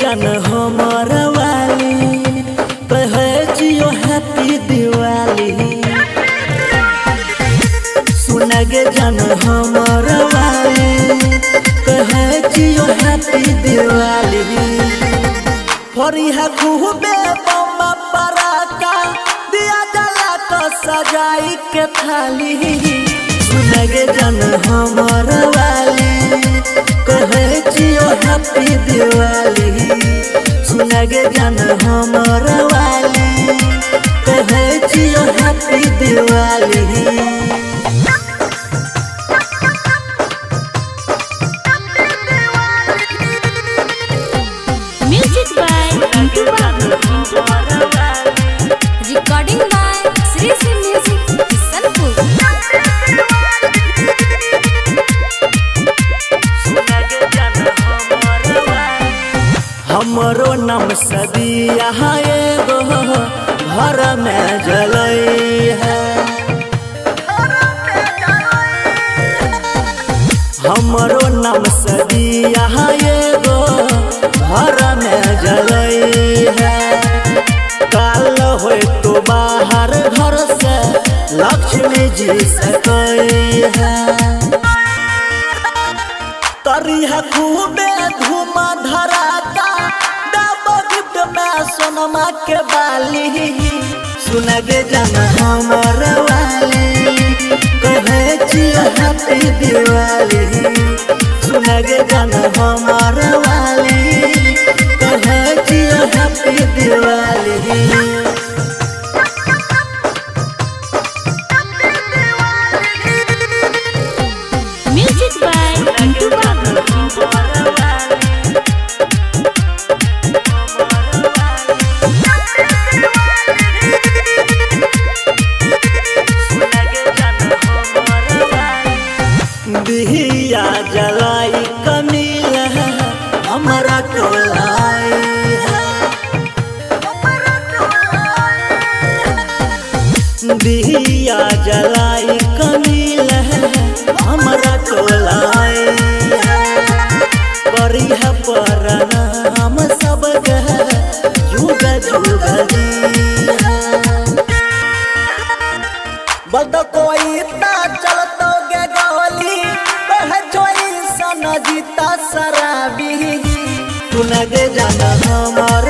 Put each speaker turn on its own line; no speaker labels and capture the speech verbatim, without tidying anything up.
जान हमर वाली कहे जियो हैप्पी दिवाली सुनगे जान हमर वाली कहे जियो हैप्पी दिवाली फरिहा खूबे बम पराका दिया जला तो सजाई के थाली सुनगे जान हमर वाली कहे जियो हैप्पी दिवाली सुनगे जान हमर वाली कहे जियो happy Diwali.
Music by Pintu Babu. Recording by Sri Sri Music Kisanpur.
हमरो नाम सदिया एगो घर में जलई है हमरो नाम सदिया एगो घर में जलई है काल हो तो बाहर घर से लक्ष्मी जी से कई है तरिहा खूबे धूम धराका डबल गिफ्ट में सोनमा के बाली सुनगे जान हमर वाली कहे जियो हैप्पी दिवाली सुनगे जान हमर वाली कहे जियो happy Diwali.
Music by Pintu Babu.
दिहिया जलाई कमील है हमारा टोलाई है दिहिया जलाई कमील है हमारा टोलाई है करी है परना हम सब कह जुग जुग बद कोई इतना चलतो गे गोली कह जोई सन जीता शराबी तू नगे जान हमर